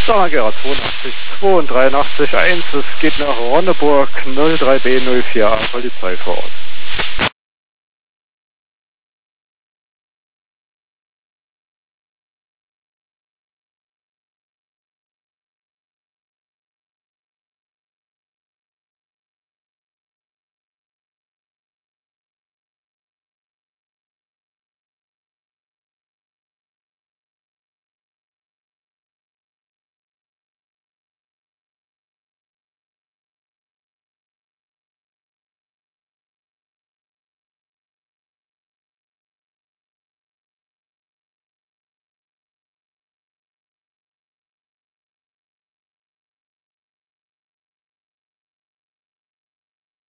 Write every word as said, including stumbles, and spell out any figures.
Donnergera zweiundachtzig zwei und dreiundachtzig eins, es geht nach Ronneburg null drei B null vier A, Polizei vor Ort.